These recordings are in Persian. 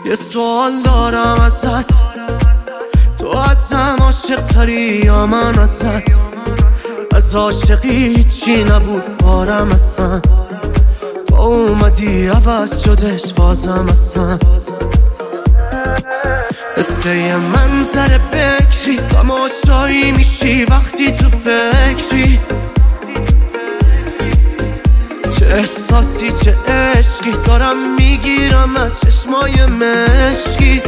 یه سوال دارم ازت، تو ازم عاشق تری یا من ازت؟ از عاشقی هیچی نبود بارم اصلا، تو اومدی عوض شدش بازم اصلا. قصه منظر بکری تماشایی میشی وقتی تو فکری، چه احساسی چه عشقی دارم میگیرم از چشمای مشکیت.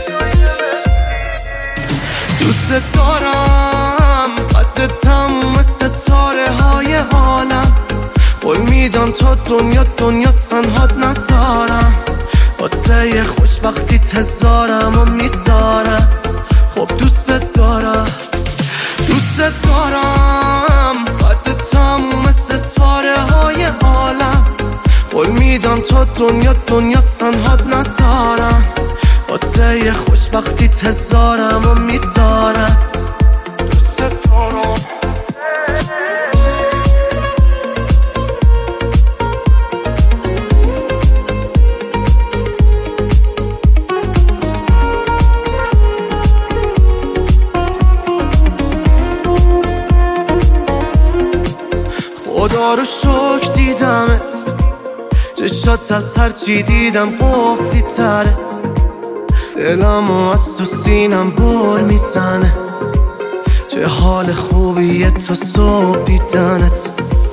دوست دارم قد تموم ستاره های عالم، قول میدم تا دنیا سنهات نذارم، واسه خوشبختی تزارم و میذارم. خب دوست دارم قد تموم ستاره های عالم، قول میدم تا دنیا سنهات نذارم، واسه خوشبختی تزارم و میذارم. خدا رو شکر دیدمت، چشات از هرچی دیدم قفلی تره، دلمو از تو سینم بر میزنه، چه حال خوبیه تو صبح دیدنت.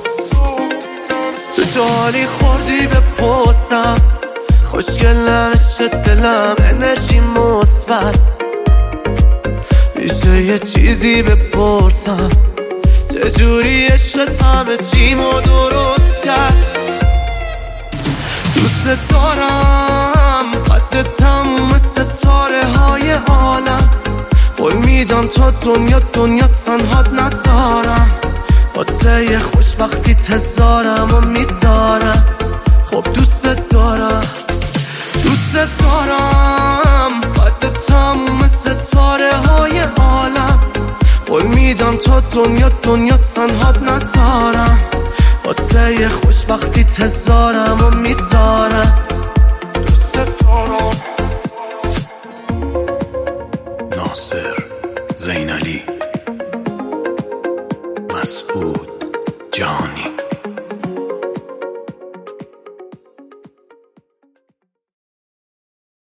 تو جالی خوردی به پستم، خوشگلم عشق دلم انرژی مثبت، میشه یه چیزی بپرسم، چجوری عشقت همه چیمو درست کرد؟ دوست دارم قد تموم ستاره های عالم، قول میدم تا دنیا سنهات نذارم، واسه خوشبختی تزارم و میذارم. خب دوست دارم قد تموم ستاره های عالم، قول میدم تا دنیا سنهات نذارم، واسه خوشبختی تزارم و میذارم.